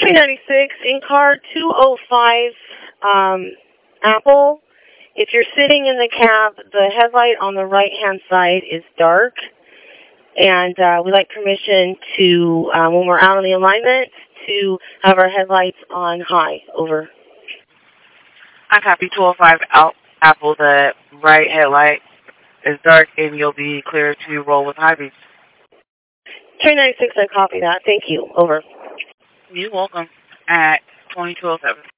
396 in car 205 Apple. If you're sitting in the cab, the headlight on the right-hand side is dark. And we'd like permission to, when we're out on the alignment, to have our headlights on high. Over. I copy 205 Apple. The right headlight is dark, and you'll be clear to roll with high beams. 396, I copy that. Thank you. Over. You're welcome. At 2207.